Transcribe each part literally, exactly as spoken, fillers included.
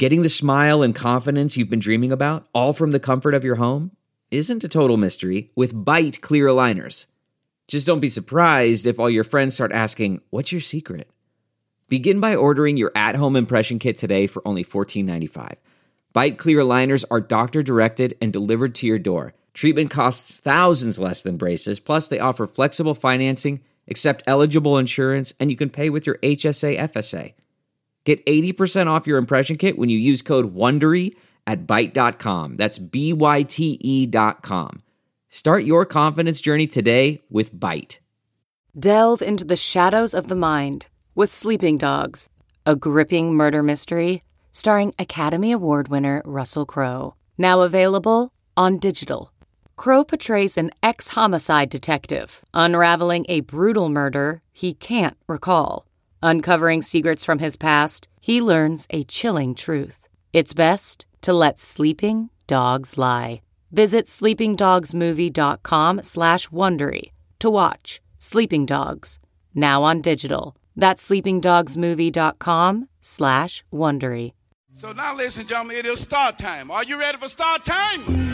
Getting the smile and confidence you've been dreaming about, all from the comfort of your home, isn't a total mystery with Byte clear aligners. Just don't be surprised if all your friends start asking, "What's your secret?" Begin by ordering your at-home impression kit today for only fourteen ninety-five. Byte clear aligners are doctor-directed and delivered to your door. Treatment costs thousands less than braces, plus they offer flexible financing, accept eligible insurance, and you can pay with your H S A F S A. Get eighty percent off your impression kit when you use code WONDERY at byte dot com. That's B Y T E dot com. Start your confidence journey today with Byte. Delve into the shadows of the mind with Sleeping Dogs, a gripping murder mystery starring Academy Award winner Russell Crowe. Now available on digital. Crowe portrays an ex-homicide detective unraveling a brutal murder he can't recall. Uncovering secrets from his past, he learns a chilling truth. It's best to let sleeping dogs lie. Visit sleepingdogsmovie.com slash Wondery to watch Sleeping Dogs, now on digital. That's sleepingdogsmovie.com slash Wondery. So now, ladies and gentlemen, it is start time. Are you ready for start time?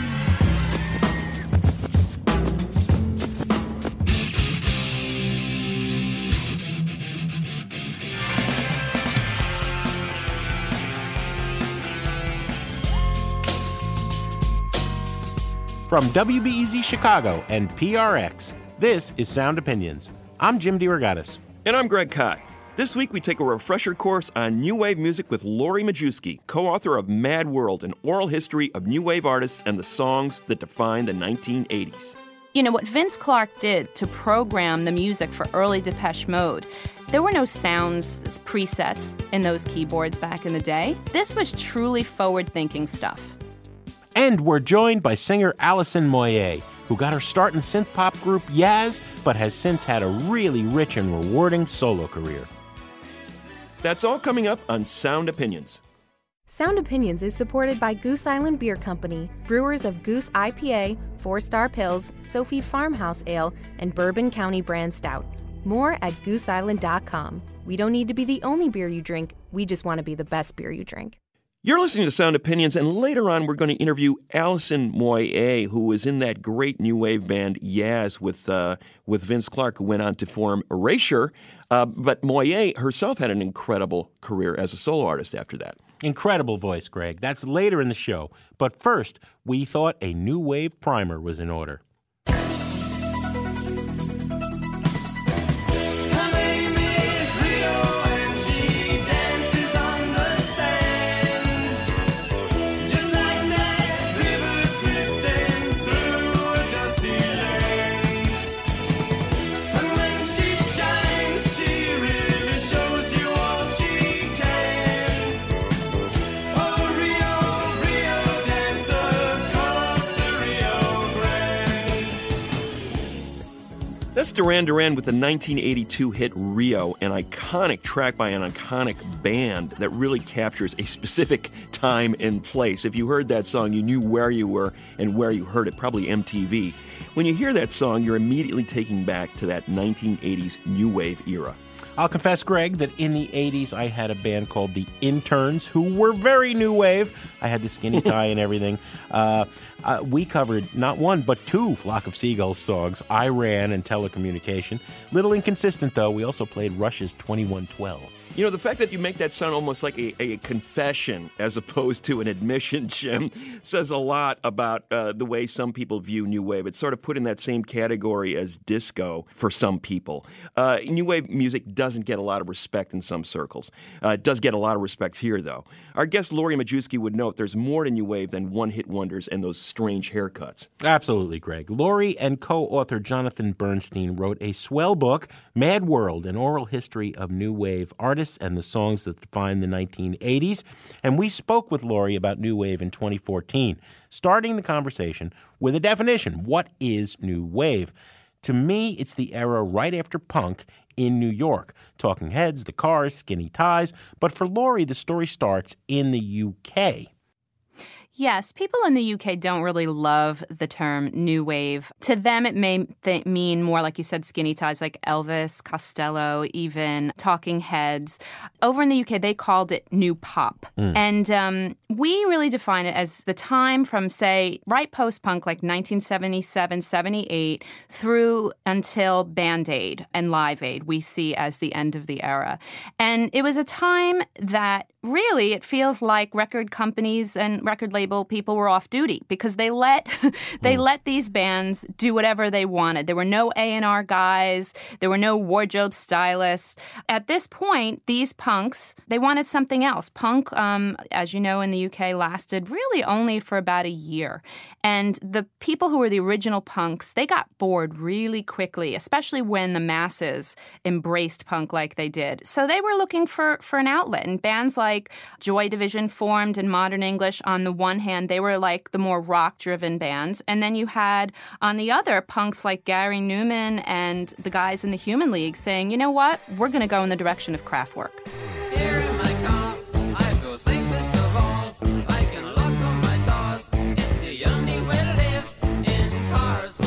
From W B E Z Chicago and P R X, this is Sound Opinions. I'm Jim DeRogatis. And I'm Greg Kot. This week we take a refresher course on New Wave music with Lori Majewski, co-author of Mad World, an oral history of New Wave artists and the songs that define the nineteen eighties. You know, what Vince Clarke did to program the music for early Depeche Mode, there were no sounds, presets in those keyboards back in the day. This was truly forward-thinking stuff. And we're joined by singer Alison Moyet, who got her start in synth-pop group Yaz, but has since had a really rich and rewarding solo career. That's all coming up on Sound Opinions. Sound Opinions is supported by Goose Island Beer Company, brewers of Goose I P A, Four Star Pils, Sophie Farmhouse Ale, and Bourbon County Brand Stout. More at goose island dot com. We don't need to be the only beer you drink, we just want to be the best beer you drink. You're listening to Sound Opinions, and later on we're going to interview Alison Moyet, who was in that great new wave band Yaz with uh, with Vince Clarke, who went on to form Erasure. Uh, but Moyet herself had an incredible career as a solo artist after that. Incredible voice, Greg. That's later in the show. But first, we thought a new wave primer was in order. That's Duran Duran with the nineteen eighty-two hit Rio, an iconic track by an iconic band that really captures a specific time and place. If you heard that song, you knew where you were and where you heard it, probably M T V. When you hear that song, you're immediately taken back to that nineteen eighties new wave era. I'll confess, Greg, that in the eighties I had a band called The Interns, who were very new wave. I had the skinny tie and everything. Uh, uh, we covered not one, but two Flock of Seagulls songs, I Ran and Telecommunication. Little inconsistent, though. We also played Rush's twenty-one twelve. You know, the fact that you make that sound almost like a, a confession as opposed to an admission, Jim, says a lot about uh, the way some people view New Wave. It's sort of put in that same category as disco for some people. Uh, New Wave music doesn't get a lot of respect in some circles. Uh, it does get a lot of respect here, though. Our guest, Lori Majewski, would note there's more to New Wave than one-hit wonders and those strange haircuts. Absolutely, Greg. Lori and co-author Jonathan Bernstein wrote a swell book, Mad World, an oral history of New Wave artists and the songs that define the nineteen eighties. And we spoke with Lori about New Wave in twenty fourteen, starting the conversation with a definition. What is New Wave? To me, it's the era right after punk in New York. Talking Heads, The Cars, Skinny Ties. But for Lori, the story starts in the U K. Yes, people in the U K don't really love the term new wave. To them, it may th- mean more, like you said, skinny ties like Elvis, Costello, even Talking Heads. Over in the U K, they called it new pop. Mm. And um, we really define it as the time from, say, right post-punk, like nineteen seventy-seven, seventy-eight, through until Band Aid and Live Aid, we see as the end of the era. And it was a time that really it feels like record companies and record label people were off duty because they let they mm. let these bands do whatever they wanted. There were no A and R guys. There were no wardrobe stylists. At this point, these punks, they wanted something else. Punk, um, as you know, in the U K lasted really only for about a year. And the people who were the original punks, they got bored really quickly, especially when the masses embraced punk like they did. So they were looking for, for an outlet. And bands like Joy Division formed in modern English. On the one hand, they were like the more rock-driven bands. And then you had, on the other, punks like Gary Newman and the guys in the Human League saying, you know what, we're going to go in the direction of Kraftwerk. Here in my car, I feel safest of all. I can lock on my doors. It's the only way to live in cars.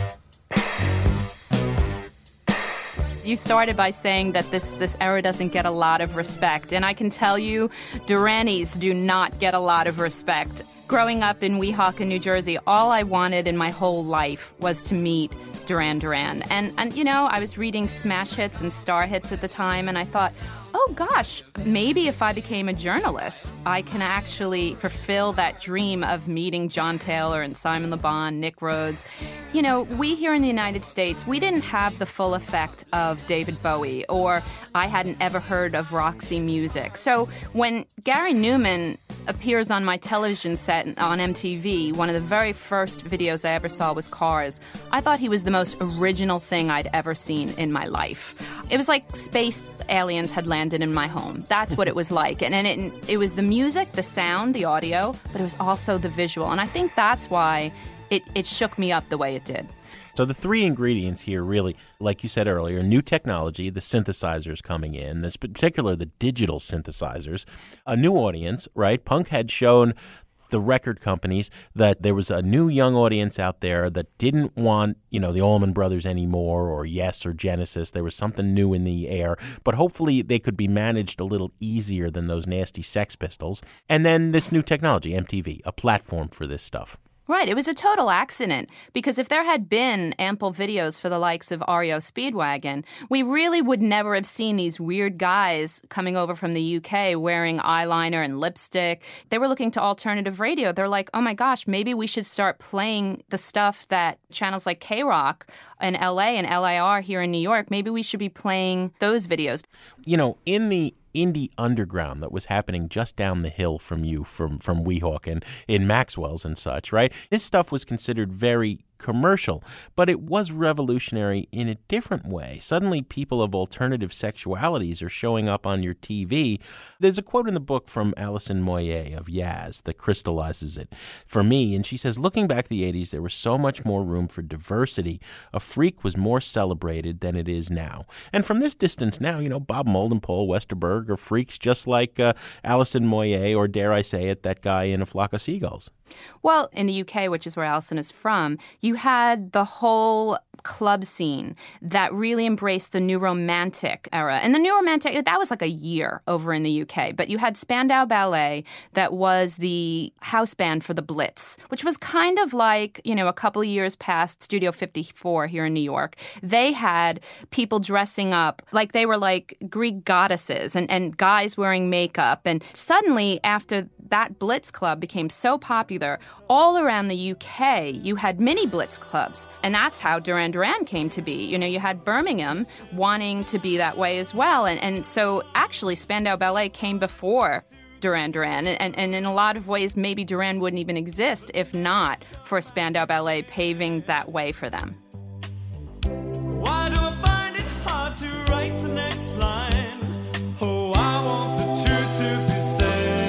You started by saying that this, this era doesn't get a lot of respect. And I can tell you, Duranis do not get a lot of respect. Growing up in Weehawken, New Jersey, all I wanted in my whole life was to meet Duran Duran. And, and you know, I was reading smash hits and star hits at the time, and I thought, oh gosh, maybe if I became a journalist, I can actually fulfill that dream of meeting John Taylor and Simon Le Bon, Nick Rhodes. You know, we here in the United States, we didn't have the full effect of David Bowie, or I hadn't ever heard of Roxy Music. So when Gary Newman appears on my television set on M T V, one of the very first videos I ever saw was Cars. I thought he was the most original thing I'd ever seen in my life. It was like space aliens had landed in my home. That's what it was like. And, and it, it was the music, the sound, the audio, but it was also the visual. And I think that's why it, it shook me up the way it did. So the three ingredients here really, like you said earlier, new technology, the synthesizers coming in, this particular the digital synthesizers, a new audience, right? Punk had shown the record companies that there was a new young audience out there that didn't want, you know, the Allman Brothers anymore, or Yes or Genesis. There was something new in the air, but hopefully they could be managed a little easier than those nasty Sex Pistols. And then this new technology, M T V, a platform for this stuff. Right. It was a total accident, because if there had been ample videos for the likes of R E O Speedwagon, we really would never have seen these weird guys coming over from the U K wearing eyeliner and lipstick. They were looking to alternative radio. They're like, oh my gosh, maybe we should start playing the stuff that channels like K-Rock in L A and L I R here in New York, maybe we should be playing those videos. You know, in the indie underground that was happening just down the hill from you, from, from Weehawken, in Maxwell's and such, right? This stuff was considered very commercial, but it was revolutionary in a different way. Suddenly, people of alternative sexualities are showing up on your T V. There's a quote in the book from Alison Moyet of Yaz that crystallizes it for me, and she says, looking back at the eighties, there was so much more room for diversity. A freak was more celebrated than it is now. And from this distance now, you know, Bob Mould and Paul Westerberg are freaks just like uh, Alison Moyet, or dare I say it, that guy in A Flock of Seagulls. Well, in the U K, which is where Alison is from, you had the whole club scene that really embraced the New Romantic era. And the New Romantic, that was like a year over in the U K. But you had Spandau Ballet, that was the house band for the Blitz, which was kind of like, you know, a couple of years past Studio fifty-four here in New York. They had people dressing up like they were like Greek goddesses, and, and guys wearing makeup. And suddenly, after that Blitz club became so popular, all around the U K, you had mini Blitz clubs. And that's how Duran Duran came to be. You know, you had Birmingham wanting to be that way as well. And, and so actually Spandau Ballet came before Duran Duran. And, and in a lot of ways, maybe Duran wouldn't even exist if not for Spandau Ballet paving that way for them. Why do I find it hard to write the next line? Oh, I want the truth to be said.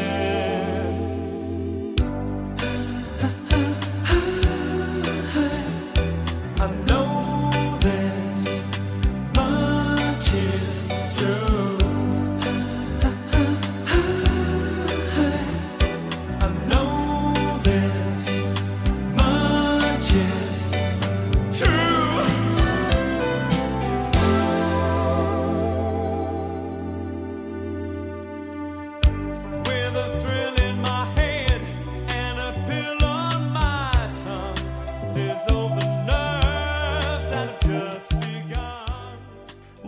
I know this much is true. I know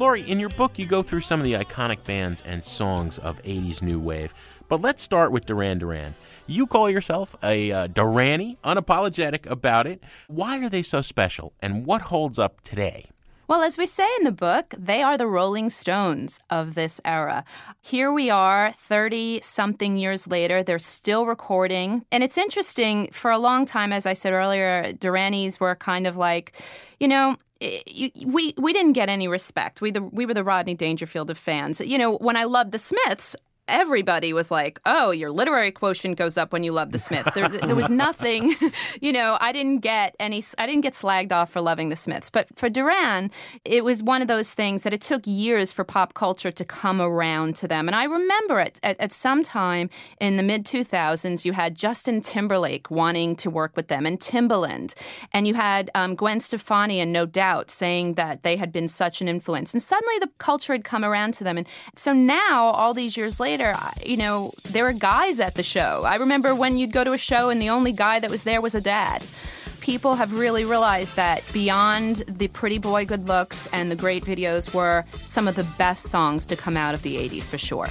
Lori, in your book, you go through some of the iconic bands and songs of eighties new wave. But let's start with Duran Duran. You call yourself a uh, Duranny, unapologetic about it. Why are they so special, and what holds up today? Well, as we say in the book, they are the Rolling Stones of this era. Here we are, thirty-something years later. They're still recording. And it's interesting, for a long time, as I said earlier, Durannys were kind of like, you know, we we didn't get any respect. We the we were the Rodney Dangerfield of fans. You know, when I loved the Smiths, everybody was like, oh, your literary quotient goes up when you love the Smiths. There, there was nothing, you know, I didn't get any, I didn't get slagged off for loving the Smiths. But for Duran, it was one of those things that it took years for pop culture to come around to them. And I remember it at, at some time in the mid two thousands, you had Justin Timberlake wanting to work with them and Timbaland. And you had um, Gwen Stefani and No Doubt saying that they had been such an influence. And suddenly the culture had come around to them. And so now, all these years later, you know, there were guys at the show. I remember when you'd go to a show and the only guy that was there was a dad. People have really realized that beyond the pretty boy good looks and the great videos were some of the best songs to come out of the eighties for sure.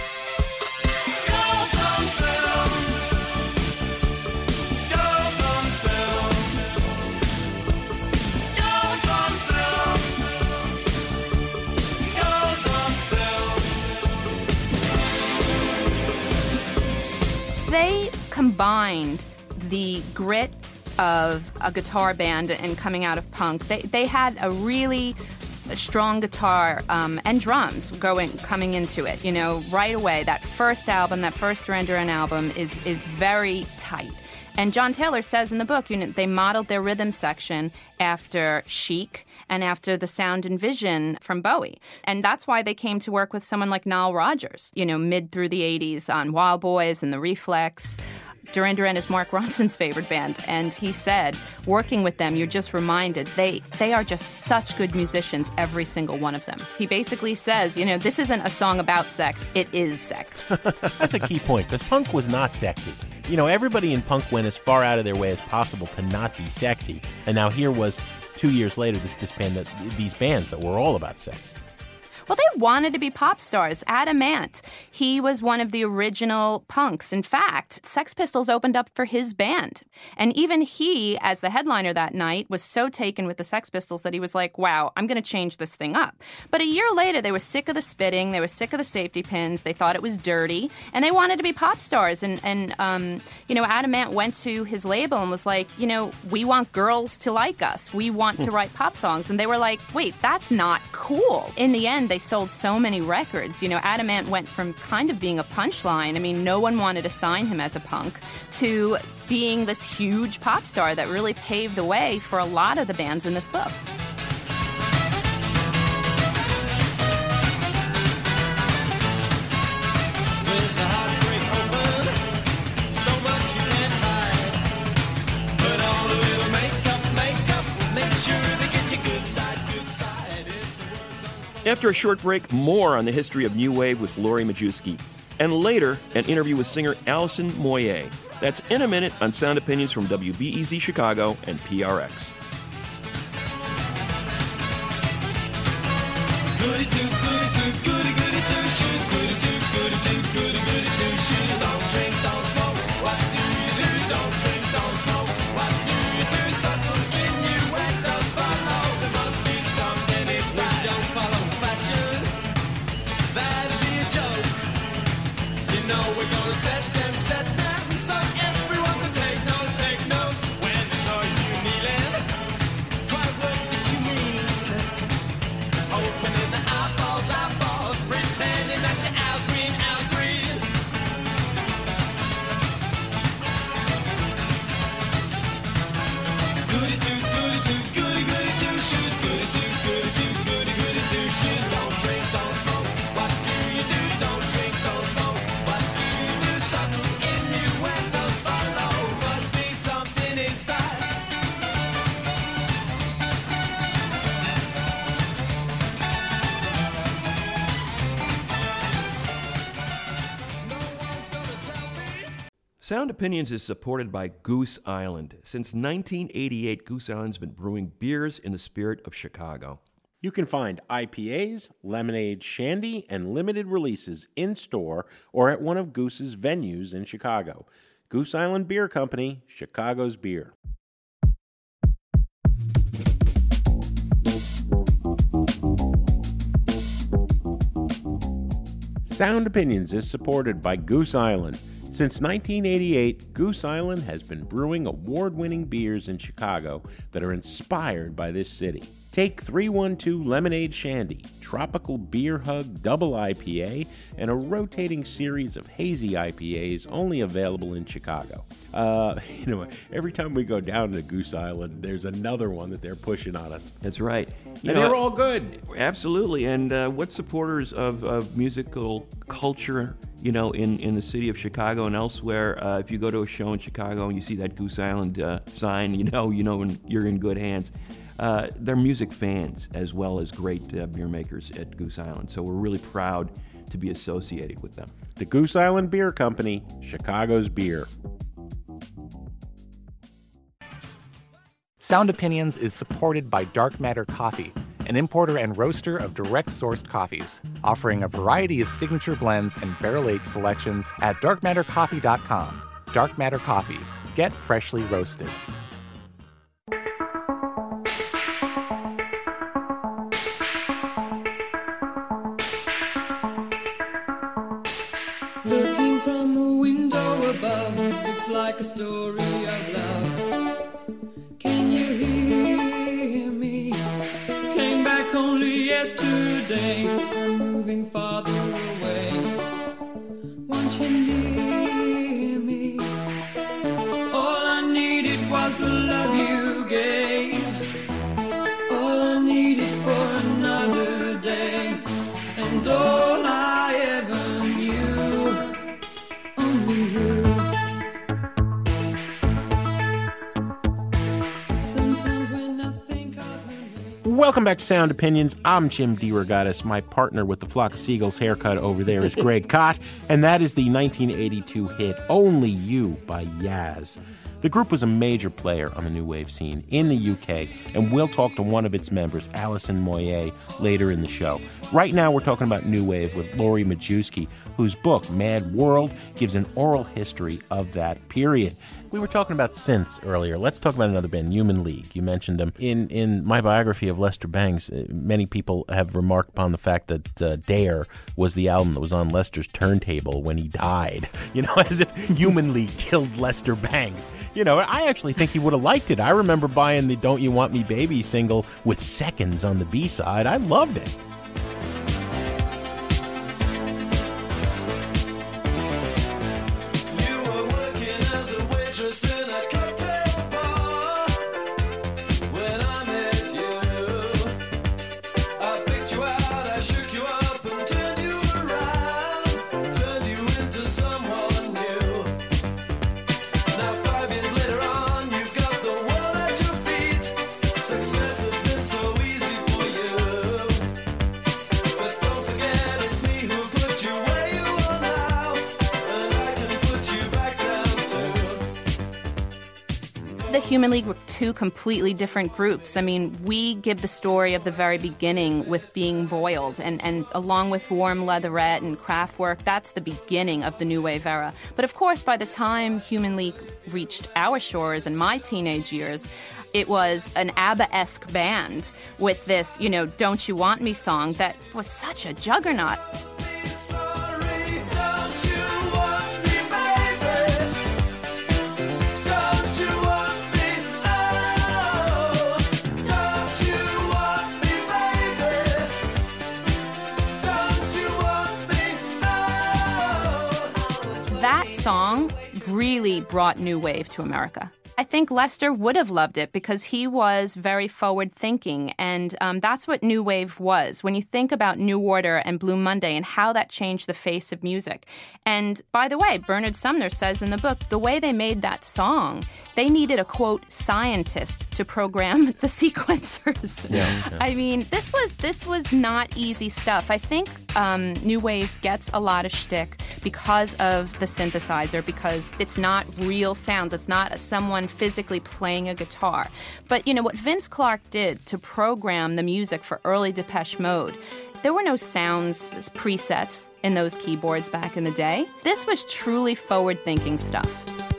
They combined the grit of a guitar band and coming out of punk. They they had a really strong guitar um, and drums going coming into it. You know, right away. That first album, that first Duran Duran album, is is very tight. And John Taylor says in the book, you know, they modeled their rhythm section after Chic and after the sound and vision from Bowie. And that's why they came to work with someone like Nile Rodgers, you know, mid through the eighties on Wild Boys and The Reflex. Duran Duran is Mark Ronson's favorite band, and he said, working with them, you're just reminded they they are just such good musicians, every single one of them. He basically says, you know, this isn't a song about sex, it is sex. That's a key point, because punk was not sexy. You know, everybody in punk went as far out of their way as possible to not be sexy, and now here was, two years later, this, this band that, these bands that were all about sex. Well, they wanted to be pop stars. Adam Ant, he was one of the original punks. In fact, Sex Pistols opened up for his band. And even he, as the headliner that night, was so taken with the Sex Pistols that he was like, wow, I'm going to change this thing up. But a year later, they were sick of the spitting. They were sick of the safety pins. They thought it was dirty. And they wanted to be pop stars. And, and um, you know, Adam Ant went to his label and was like, you know, we want girls to like us. We want to write pop songs. And they were like, wait, that's not cool. In the end, they sold so many records. You know, Adam Ant went from kind of being a punchline, I mean, no one wanted to sign him as a punk, to being this huge pop star that really paved the way for a lot of the bands in this book. After a short break, more on the history of New Wave with Lori Majewski. And later, an interview with singer Alison Moyet. That's in a minute on Sound Opinions from W B E Z Chicago and P R X. Goody two, goody two, goody goody two shoes. Goody two, goody two, goody goody two shoes. Don't drink, don't smoke. What do you do? Don't drink, don't smoke. What do you do? Subtle innuendos follow. There must be something inside. We don't follow fashion. That'd be a joke. You know we're gonna set them, set them, so everyone can take note, take note. When they saw you kneeling, cry words that you mean. Opening the eyeballs, eyeballs, pretending that you're Al Green, Al Green. Goody two, goody two, goody goody two shoes. Goody two, goody two, goody goody two shoes. Don't drink, don't smoke. What do you do? Don't drink, don't smoke. What do you do? Subtle innuendos follow. Must be something inside. Sound Opinions is supported by Goose Island. Since nineteen eighty-eight, Goose Island's been brewing beers in the spirit of Chicago. You can find I P As, lemonade, shandy, and limited releases in-store or at one of Goose's venues in Chicago. Goose Island Beer Company, Chicago's beer. Sound Opinions is supported by Goose Island. Since nineteen eighty-eight, Goose Island has been brewing award-winning beers in Chicago that are inspired by this city. Take three one two Lemonade Shandy, Tropical Beer Hug Double I P A, and a rotating series of hazy I P As only available in Chicago. Uh, you know, every time we go down to Goose Island, there's another one that they're pushing on us. That's right. You and know, they're all good. Absolutely. And uh, what supporters of, of musical culture, you know, in, in the city of Chicago and elsewhere, uh, if you go to a show in Chicago and you see that Goose Island uh, sign, you know, you know, you're in good hands. Uh, they're music fans as well as great uh, beer makers at Goose Island. So we're really proud to be associated with them. The Goose Island Beer Company, Chicago's beer. Sound Opinions is supported by Dark Matter Coffee, an importer and roaster of direct-sourced coffees, offering a variety of signature blends and barrel-aged selections at dark matter coffee dot com. Dark Matter Coffee. Get freshly roasted. Looking from a window above, it's like a story of love. Can you hear me? Came back only yesterday. I'm moving farther away. Want you near me? All I needed was the love you gave. All I needed for another day. And all I ever knew, only you. Sometimes when I think of her name. Welcome back to Sound Opinions. I'm Jim DeRogatis. My partner with the Flock of Seagulls haircut over there is Greg Kot, and that is the nineteen eighty-two hit Only You by Yaz. The group was a major player on the new wave scene in the U K, and we'll talk to one of its members, Alison Moyet, later in the show. Right now, we're talking about new wave with Lori Majewski, whose book, Mad World, gives an oral history of that period. We were talking about synths earlier. Let's talk about another band, Human League. You mentioned them. In in my biography of Lester Bangs, uh, many people have remarked upon the fact that uh, Dare was the album that was on Lester's turntable when he died. You know, as if Human League killed Lester Bangs. You know, I actually think he would have liked it. I remember buying the Don't You Want Me Baby single with Seconds on the B-side. I loved it. You were working as a waitress in a cocktail bar. When I met you, I picked you out, I shook you up and turned you around, turned you into someone new. Now five years later on, you've got the world at your feet. Success has been so easy for you. But don't forget it's me who put you where you are now, and I can put you back down too. The Human League were two completely different groups. I mean, we give the story of the very beginning with Being Boiled, and, and along with Warm Leatherette and Kraftwerk, that's the beginning of the New Wave era. But of course, by the time Human League reached our shores in my teenage years, it was an ABBA-esque band with this, you know, Don't You Want Me song that was such a juggernaut. Sorry, don't you want me, baby? Don't you want me? Oh, don't you want me, baby? Don't you want me? Oh. That song really brought new wave to America. I think Lester would have loved it because he was very forward-thinking, and um, that's what New Wave was. When you think about New Order and Blue Monday and how that changed the face of music. And by the way, Bernard Sumner says in the book, the way they made that song, they needed a, quote, scientist to program the sequencers. Yeah, yeah. I mean, this was this was not easy stuff. I think um, New Wave gets a lot of shtick because of the synthesizer, because it's not real sounds. It's not someone physically playing a guitar. But, you know, what Vince Clarke did to program the music for early Depeche Mode, there were no sounds presets in those keyboards back in the day. This was truly forward-thinking stuff.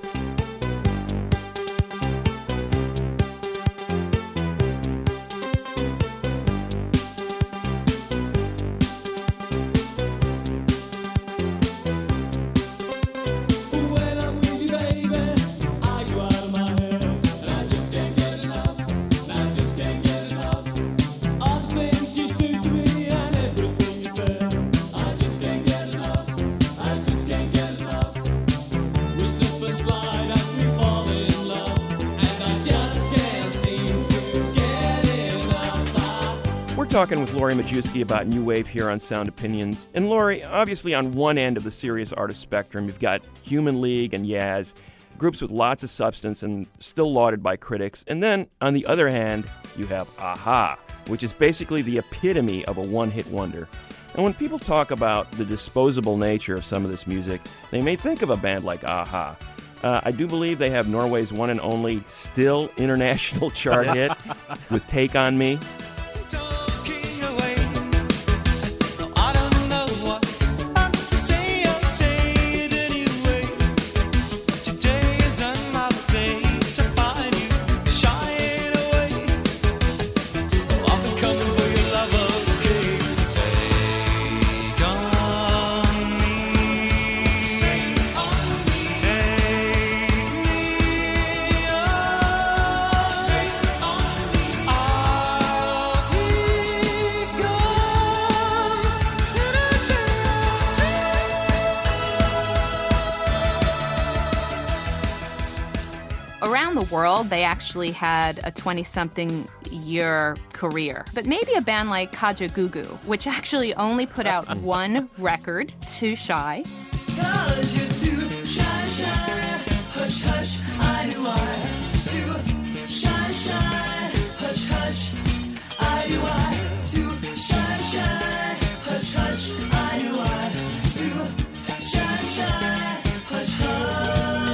Talking with Lori Majewski about New Wave here on Sound Opinions. And Lori, obviously on one end of the serious artist spectrum, you've got Human League and Yaz, groups with lots of substance and still lauded by critics. And then, on the other hand, you have a-ha, which is basically the epitome of a one-hit wonder. And when people talk about the disposable nature of some of this music, they may think of a band like a-ha. Uh, I do believe they have Norway's one and only still international chart hit with Take On Me. Around the world, they actually had a twenty-something year career. But maybe a band like Kajagoogoo, which actually only put out one record, Too Shy. 'Cause you're too shy, shy, hush, hush, I do I. Too shy, shy, hush, hush, I do I. Too shy, shy, hush, hush, I do I. Too shy, shy, hush, hush.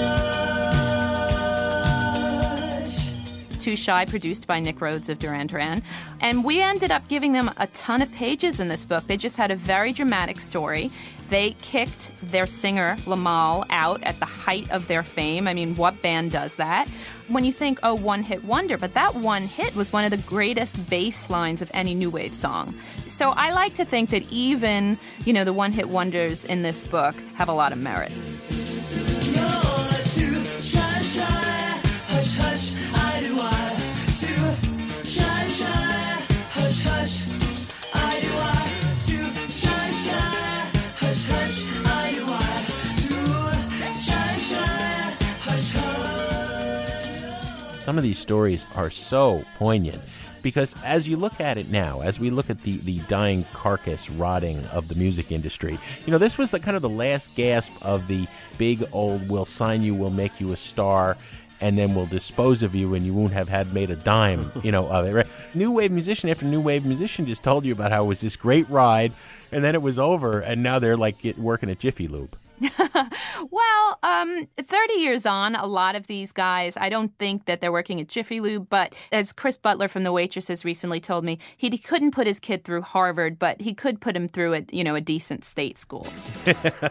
Too Shy, produced by Nick Rhodes of Duran Duran. And we ended up giving them a ton of pages in this book. They just had a very dramatic story. They kicked their singer, Lamal, out at the height of their fame. I mean, what band does that? When you think, oh, one-hit wonder, but that one hit was one of the greatest bass lines of any new wave song. So I like to think that even, you know, the one-hit wonders in this book have a lot of merit. You're too shy, shy, hush, hush. I do I, too shy, shy, hush, hush, I do I, too shy, shy, hush, hush, I do I, too shy, shy, hush, hush. Some of these stories are so poignant because as you look at it now, as we look at the, the dying carcass rotting of the music industry, you know, this was the kind of the last gasp of the big old we'll sign you, we'll make you a star, and then we'll dispose of you and you won't have had made a dime, you know, of it. Right? New wave musician after new wave musician just told you about how it was this great ride, and then it was over, and now they're like get, working at Jiffy Lube. Well, um, thirty years on, a lot of these guys, I don't think that they're working at Jiffy Lube, but as Chris Butler from The Waitresses recently told me, he, he couldn't put his kid through Harvard, but he could put him through a, you know, a decent state school. I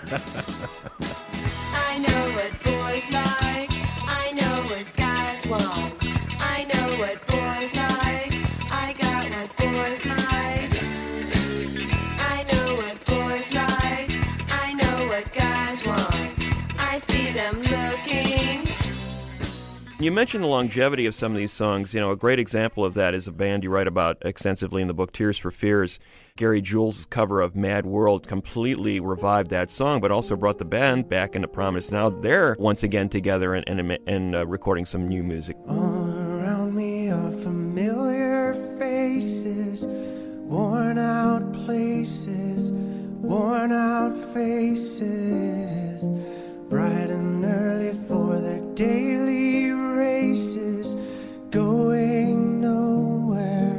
know what boys like. I know what guys want. I know what boys like. I got what boys like. I know what boys like. I know what guys want. I see them looking. You mentioned the longevity of some of these songs. You know, a great example of that is a band you write about extensively in the book, Tears for Fears. Gary Jules' cover of Mad World completely revived that song, but also brought the band back into prominence. Now they're once again together and, and, and uh, recording some new music. All around me are familiar faces, worn out places, worn out faces, bright and early for their daily races, going nowhere,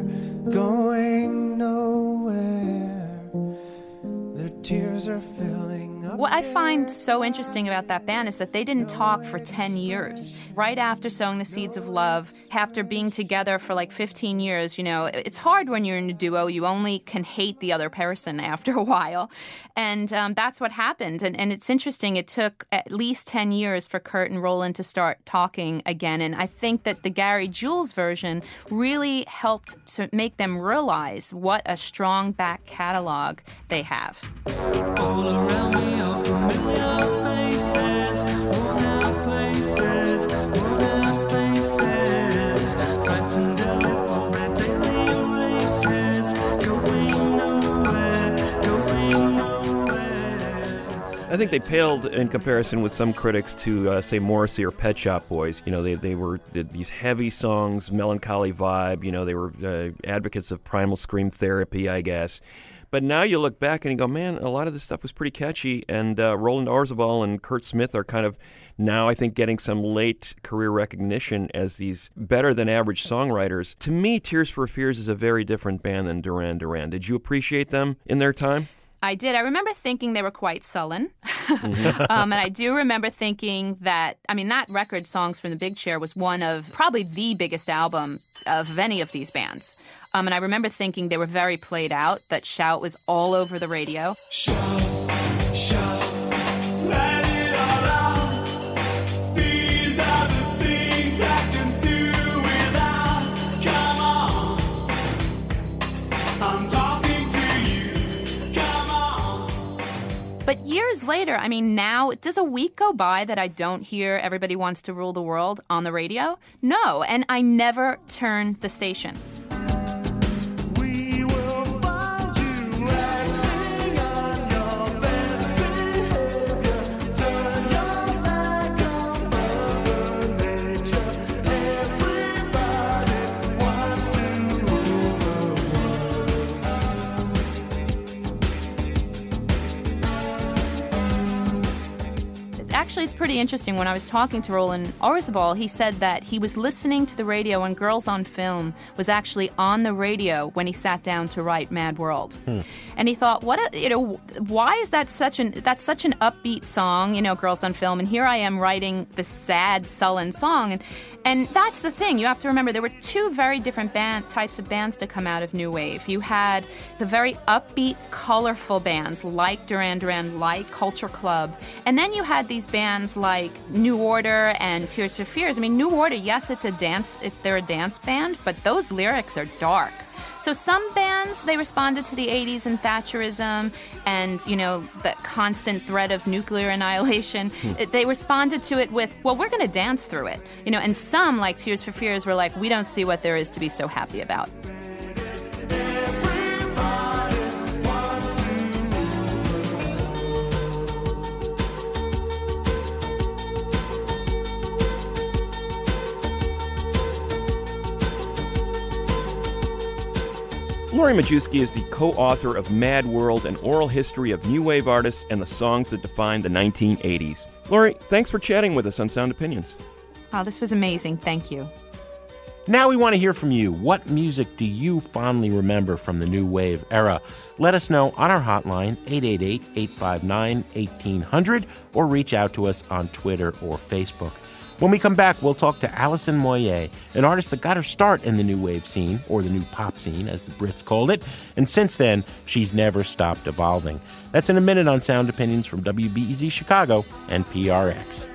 going nowhere. Their tears are filling up. Well, I find so interesting about that band is that they didn't talk for ten years. Right after Sowing the Seeds of Love, after being together for like fifteen years, you know, it's hard when you're in a duo. You only can hate the other person after a while. And um, that's what happened. And, and it's interesting. It took at least ten years for Kurt and Roland to start talking again. And I think that the Gary Jules version really helped to make them realize what a strong back catalog they have. All around me are familiar faces, worn out places, worn out faces, frightened to live for their daily races, going nowhere, going nowhere. I think they paled in comparison with some critics to, uh, say, Morrissey or Pet Shop Boys. You know, they they were did these heavy songs, melancholy vibe. You know, they were uh, advocates of primal scream therapy, I guess. But now you look back and you go, man, a lot of this stuff was pretty catchy. And uh, Roland Orzabal and Kurt Smith are kind of now, I think, getting some late career recognition as these better-than-average songwriters. To me, Tears for Fears is a very different band than Duran Duran. Did you appreciate them in their time? I did. I remember thinking they were quite sullen. um, and I do remember thinking that, I mean, that record, Songs from the Big Chair, was one of probably the biggest album of any of these bands. Um, and I remember thinking they were very played out, that Shout was all over the radio. Shout, shout, let it all out. These are the things I can do without. Come on, I'm talking to you. Come on. But years later, I mean, now, does a week go by that I don't hear Everybody Wants to Rule the World on the radio? No, and I never turn the station. Actually, it's pretty interesting. When I was talking to Roland Orzabal, he said that he was listening to the radio when Girls on Film was actually on the radio when he sat down to write Mad World. Hmm. And he thought, what a, you know, why is that such an that's such an upbeat song, you know, Girls on Film, and here I am writing this sad, sullen song. And and that's the thing. You have to remember there were two very different band types of bands to come out of New Wave. You had the very upbeat, colorful bands like Duran Duran, like Culture Club, and then you had these bands like New Order and Tears for Fears. I mean, New Order, yes, it's a dance, it, they're a dance band, but those lyrics are dark. So some bands, they responded to the eighties and Thatcherism and, you know, the constant threat of nuclear annihilation. Hmm. They responded to it with, well, we're going to dance through it. You know, and some, like Tears for Fears, were like, we don't see what there is to be so happy about. Lori Majewski is the co-author of Mad World, an oral history of new wave artists and the songs that defined the nineteen eighties. Lori, thanks for chatting with us on Sound Opinions. Oh, this was amazing. Thank you. Now we want to hear from you. What music do you fondly remember from the new wave era? Let us know on our hotline, eight eight eight, eight five nine, one eight hundred, or reach out to us on Twitter or Facebook. When we come back, we'll talk to Alison Moyet, an artist that got her start in the new wave scene, or the new pop scene, as the Brits called it, and since then, she's never stopped evolving. That's in a minute on Sound Opinions from W B E Z Chicago and P R X.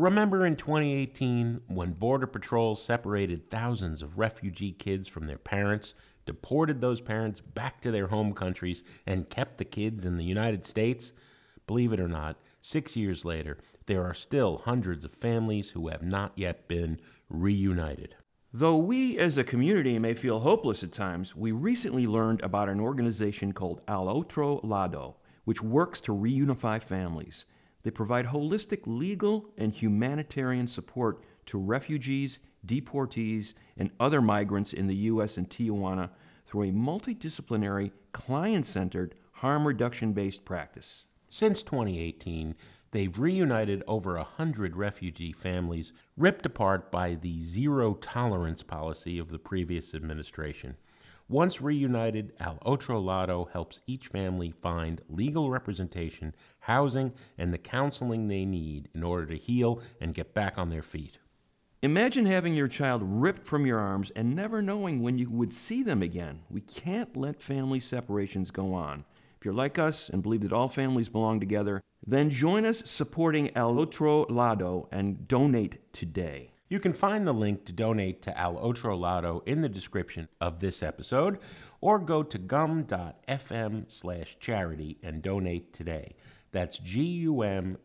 remember in twenty eighteen when Border Patrol separated thousands of refugee kids from their parents, deported those parents back to their home countries, and kept the kids in the United States? Believe it or not, six years later, there are still hundreds of families who have not yet been reunited. Though we as a community may feel hopeless at times, we recently learned about an organization called Al Otro Lado, which works to reunify families. They provide holistic legal and humanitarian support to refugees, deportees, and other migrants in the U S and Tijuana through a multidisciplinary, client-centered, harm reduction-based practice. Since twenty eighteen, they've reunited over a hundred refugee families ripped apart by the zero-tolerance policy of the previous administration. Once reunited, Al Otro Lado helps each family find legal representation, housing, and the counseling they need in order to heal and get back on their feet. Imagine having your child ripped from your arms and never knowing when you would see them again. We can't let family separations go on. If you're like us and believe that all families belong together, then join us supporting Al Otro Lado and donate today. You can find the link to donate to Al Otro Lado in the description of this episode, or go to gum.fm slash charity and donate today. That's gum.fm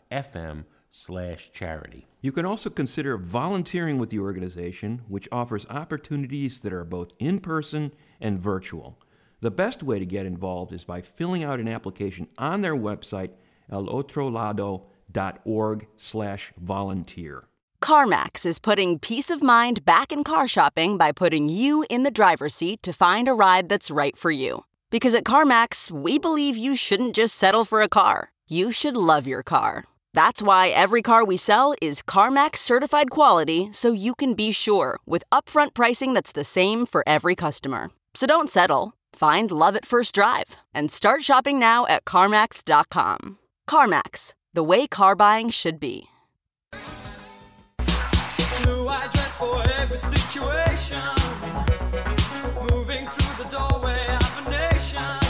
slash charity. You can also consider volunteering with the organization, which offers opportunities that are both in-person and virtual. The best way to get involved is by filling out an application on their website, alotrolado.org slash volunteer. CarMax is putting peace of mind back in car shopping by putting you in the driver's seat to find a ride that's right for you. Because at CarMax, we believe you shouldn't just settle for a car. You should love your car. That's why every car we sell is CarMax certified quality, so you can be sure with upfront pricing that's the same for every customer. So don't settle. Find love at first drive and start shopping now at CarMax dot com. CarMax, the way car buying should be. Blue eye dress for every situation. Moving through the doorway of a nation.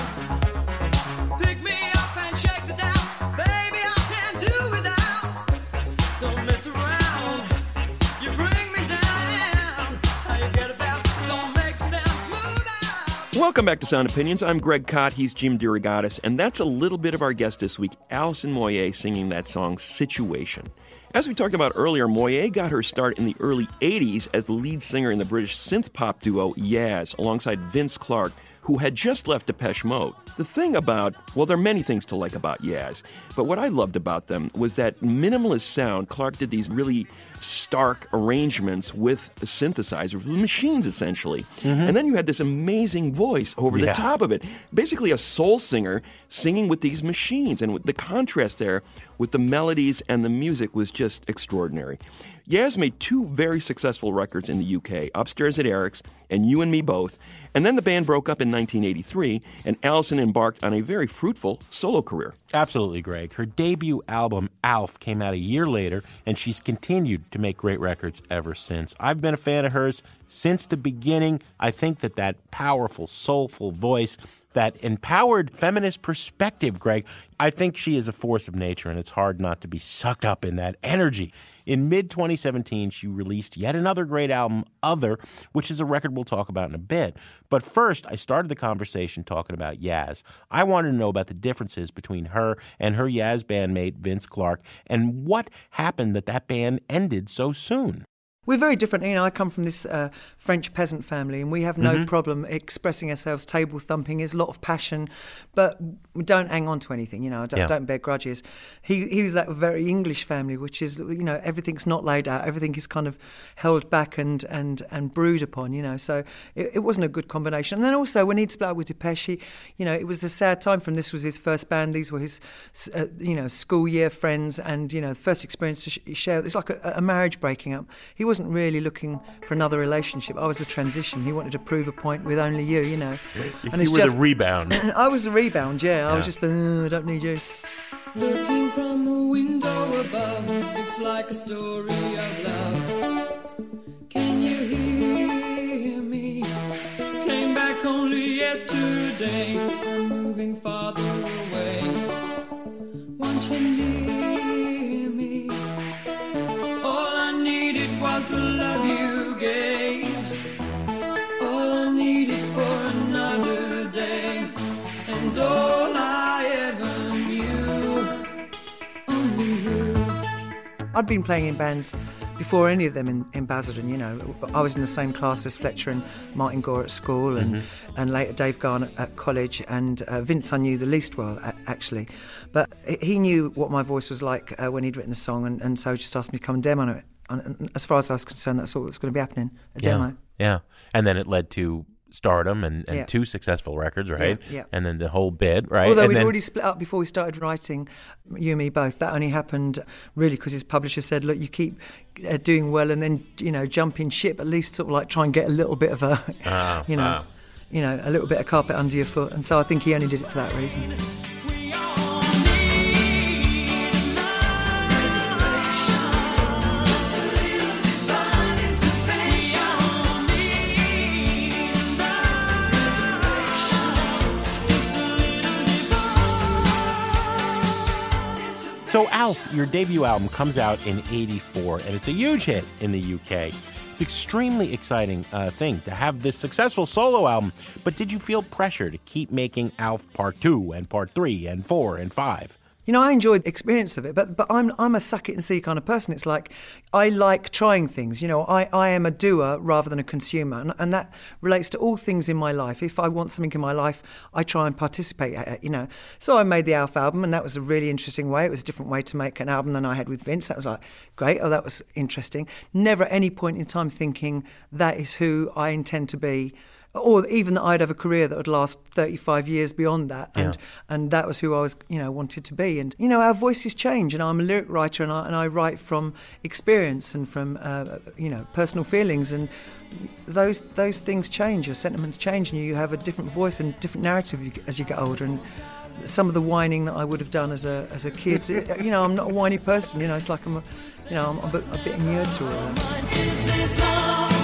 Pick me up and shake the doubt. Baby, I can't do without. Don't mess around. You bring me down. How you get about? Don't make sound smooth out. Welcome back to Sound Opinions. I'm Greg Kot. He's Jim DeRogatis. And that's a little bit of our guest this week, Alison Moyet, singing that song, Situation. As we talked about earlier, Moyet got her start in the early eighties as the lead singer in the British synth-pop duo Yaz, alongside Vince Clarke, who had just left Depeche Mode. The thing about, well, there are many things to like about Yaz, but what I loved about them was that minimalist sound. Clarke did these really stark arrangements with the synthesizers, with machines, essentially. Mm-hmm. And then you had this amazing voice over Yeah. the top of it. Basically a soul singer singing with these machines. And the contrast there with the melodies and the music was just extraordinary. Yaz made two very successful records in the U K, Upstairs at Eric's and You and Me Both. And then the band broke up in nineteen eighty-three, and Alison embarked on a very fruitful solo career. Absolutely, Greg. Her debut album, Alf, came out a year later, and she's continued to make great records ever since. I've been a fan of hers since the beginning. I think that that powerful, soulful voice, that empowered feminist perspective, Greg, I think she is a force of nature, and it's hard not to be sucked up in that energy. In mid twenty seventeen, she released yet another great album, Other, which is a record we'll talk about in a bit. But first, I started the conversation talking about Yaz. I wanted to know about the differences between her and her Yaz bandmate, Vince Clarke, and what happened that that band ended so soon. We're very different. You know, I come from this uh, French peasant family, and we have no Mhm. problem expressing ourselves, table thumping. There's a lot of passion, but we don't hang on to anything. You know, I don't, Yeah. don't bear grudges. He he was that very English family, which is, you know, everything's not laid out. Everything is kind of held back and and and brewed upon. You know, so it, it wasn't a good combination. And then also when he'd split up with Depeche, he, you know, it was a sad time for him. This was his first band. These were his, uh, you know, school year friends, and you know, first experience to sh- share. It's like a, a marriage breaking up. He wasn't really looking for another relationship. I was the transition. He wanted to prove a point with only you, you know. And You were the rebound. I was the rebound, yeah. I was Yeah. just the, uh, I don't need you. Looking from a window above, it's like a story of love. Can you hear me? Came back only yesterday. I'm moving farther away. Want you near me? I'd been playing in bands before any of them in, in Basildon, you know. I was in the same class as Fletcher and Martin Gore at school, and, mm-hmm. and later Dave Garnett at college, and uh, Vince I knew the least well, actually. But he knew what my voice was like uh, when he'd written the song, and, and so just asked me to come and demo it. And as far as I was concerned, that's all that was going to be happening, a yeah. demo. Yeah, and then it led to stardom and, and yeah. two successful records, right? Yeah, yeah. And then the whole bit, right? Although and we'd then... already split up before we started writing, you and me both. That only happened really because his publisher said, look, you keep uh, doing well and then, you know, jumping ship, at least sort of like try and get a little bit of a, oh, you know, oh. you know, a little bit of carpet under your foot. And so I think he only did it for that reason. So Alf, your debut album comes out in eighty-four, and it's a huge hit in the U K. It's an extremely exciting uh, thing to have this successful solo album, but did you feel pressure to keep making Alf Part two and Part three and four and five? You know, I enjoyed the experience of it, but but I'm I'm a suck it and see kind of person. It's like I like trying things. You know, I, I am a doer rather than a consumer, and, and that relates to all things in my life. If I want something in my life, I try and participate at it, you know. So I made the Alf album, and that was a really interesting way. It was a different way to make an album than I had with Vince. That was like, great, oh, that was interesting. Never at any point in time thinking that is who I intend to be, or even that I'd have a career that would last thirty-five years beyond that, and yeah. and that was who I was, you know, wanted to be. And you know, our voices change, and I'm a lyric writer, and I and I write from experience and from uh, you know, personal feelings, and those those things change. Your sentiments change, and you have a different voice and different narrative as you get older. And some of the whining that I would have done as a as a kid, you know, I'm not a whiny person. You know, it's like I'm, a, you know, I'm a bit, a bit inured to all that.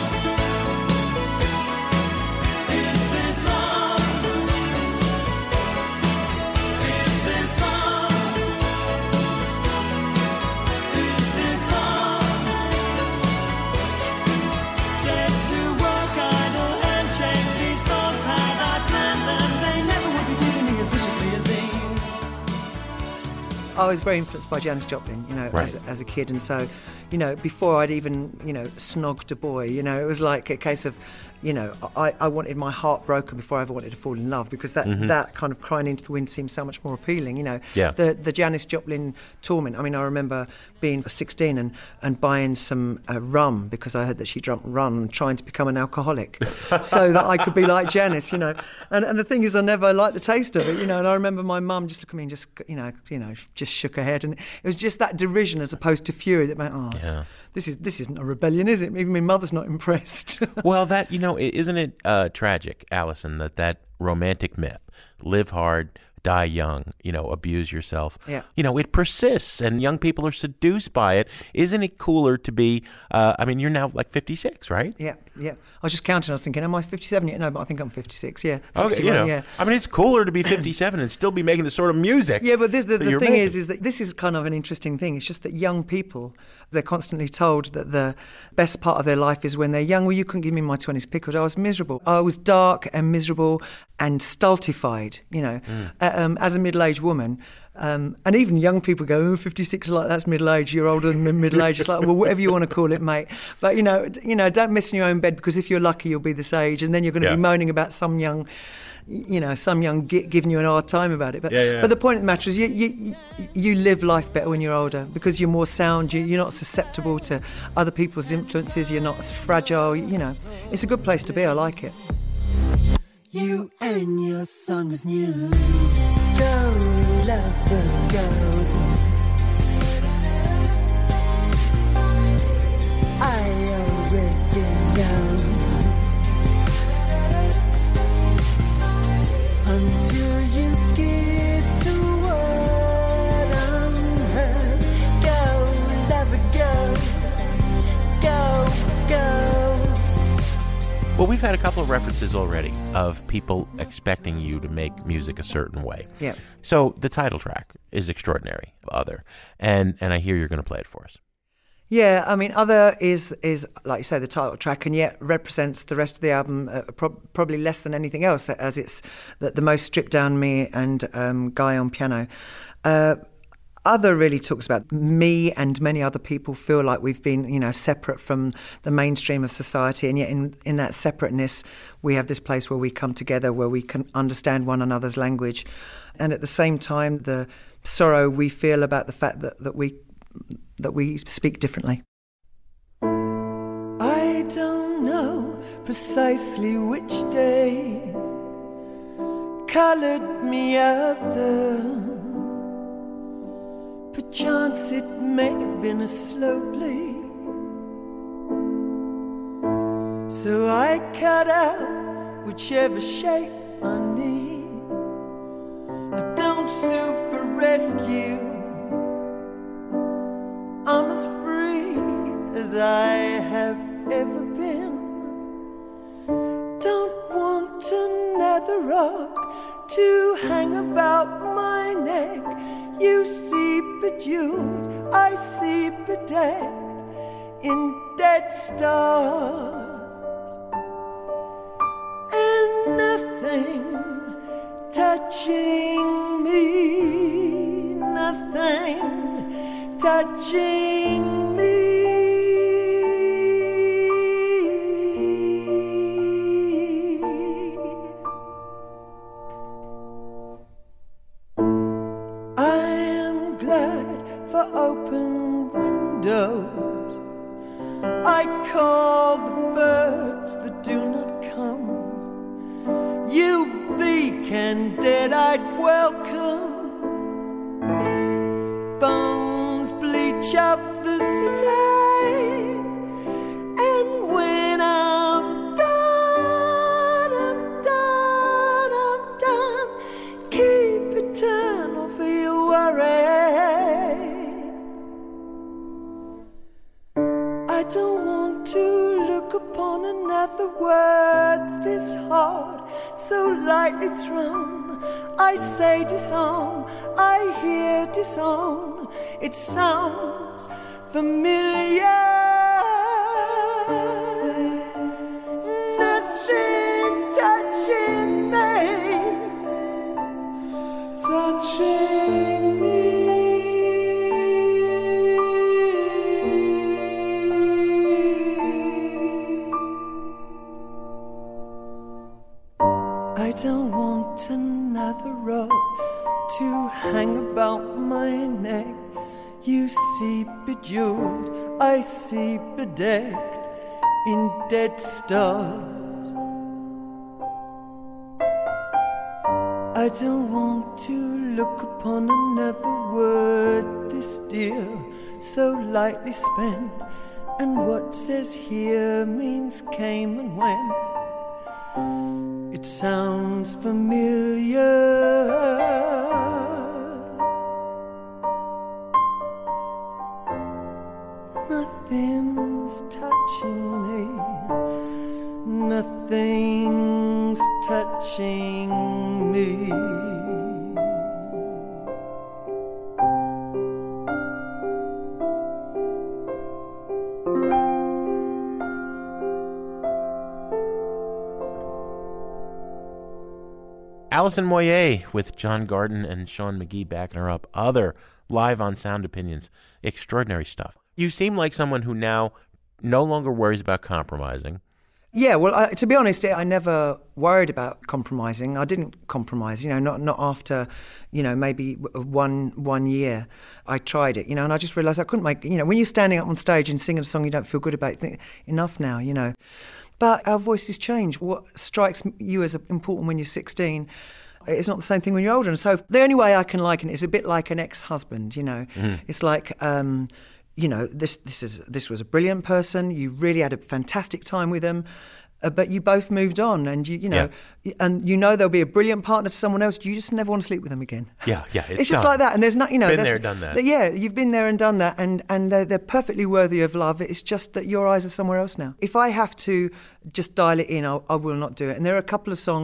I was very influenced by Janis Joplin, you know, right. as, as a kid. And so, you know, before I'd even, you know, snogged a boy, you know, it was like a case of, you know, I, I wanted my heart broken before I ever wanted to fall in love, because that, mm-hmm. that kind of crying into the wind seemed so much more appealing, you know. Yeah. The the Janis Joplin torment. I mean, I remember being sixteen and, and buying some uh, rum because I heard that she drank rum and trying to become an alcoholic so that I could be like Janis, you know. And and the thing is, I never liked the taste of it, you know. And I remember my mum just looked at me and just, you know, you know, just shook her head. And it was just that derision as opposed to fury that meant, oh, yeah. this is this isn't a rebellion, is it? Even my mother's not impressed. Well, that, you know, isn't it uh, tragic, Alison, that that romantic myth, live hard, die young, you know, abuse yourself. Yeah. You know, it persists and young people are seduced by it. Isn't it cooler to be, uh, I mean, you're now like fifty-six, right? Yeah, yeah. I was just counting, I was thinking, am I fifty-seven yet? No, but I think I'm fifty-six, yeah. Okay, you know, yeah. I mean, it's cooler to be fifty-seven and still be making the sort of music. Yeah, but this, the, the thing making. is, is that this is kind of an interesting thing. It's just that young people, they're constantly told that the best part of their life is when they're young. Well, you couldn't give me my twenties pickles. I was miserable. I was dark and miserable and stultified, you know, mm. uh, um, as a middle-aged woman. Um, and even young people go, oh, fifty-six, like that's middle-aged, you're older than middle-aged. It's like, well, whatever you want to call it, mate. But, you know, you know, don't mess in your own bed, because if you're lucky, you'll be this age. And then you're going to yeah. be moaning about some young, you know, some young gi- giving you an hard time about it. But, yeah, yeah. but the point of the matter is you, you, you live life better when you're older, because you're more sound, you, you're not susceptible to other people's influences, you're not as fragile, you know. It's a good place to be, I like it. You and your song is new. Go, lover, go. I already know. Until you give to what unheard. Go, lover, go. Go, go. Well, we've had a couple of references already of people expecting you to make music a certain way. Yeah. So the title track is extraordinary, Other, and and I hear you're going to play it for us. Yeah, I mean, Other is, is like you say, the title track, and yet represents the rest of the album uh, pro- probably less than anything else, as it's the, the most stripped down me and um, Guy on piano. Uh, Other really talks about me and many other people feel like we've been, you know, separate from the mainstream of society, and yet in, in that separateness we have this place where we come together, where we can understand one another's language, and at the same time the sorrow we feel about the fact that, that we that we speak differently. I don't know precisely which day coloured me other. Perchance it may have been a slow bleed. So I cut out whichever shape I need. I don't sue for rescue. I'm as free as I have ever been. Don't want another rock to hang about my neck. You see bejeweled, I see bedecked in dead stars. And nothing touching me, nothing touching me. Open windows, I call the birds that do not come. You beak and dead-eyed welcome. Bones bleach of the city, and when I'm done, I'm done, I'm done. Keep eternal for your worry. I don't want to look upon another word this hard, so lightly thrown. I say disown, I hear disown. It sounds familiar. Nothing touching me, touching me. I don't want another rope to hang about my neck. You see bejeweled, I see bedecked in dead stars. I don't want to look upon another word this dear, so lightly spent. And what says here means came and went. It sounds familiar. Nothing's touching me. Nothing's touching me. Alison Moyet with John Garden and Sean McGee backing her up. Other live on Sound Opinions. Extraordinary stuff. You seem like someone who now no longer worries about compromising. Yeah, well, I, to be honest, I never worried about compromising. I didn't compromise, you know, not not after, you know, maybe one one year. I tried it, you know, and I just realised I couldn't make, you know, when you're standing up on stage and singing a song you don't feel good about, you think, enough now, you know. But our voices change. What strikes you as important when you're sixteen, it's not the same thing when you're older. And so the only way I can liken it is a bit like an ex-husband, you know. Mm. It's like, um, you know, this this is this was a brilliant person. You really had a fantastic time with them. Uh, but you both moved on, and you, you know, yeah. and you know there'll be a brilliant partner to someone else. You just never want to sleep with them again. Yeah, yeah, it's, it's just done. like that. And there's not, you know, been there, done that. Yeah, you've been there and done that, and and they're, they're perfectly worthy of love. It's just that your eyes are somewhere else now. If I have to just dial it in, I'll, I will not do it. And there are a couple of songs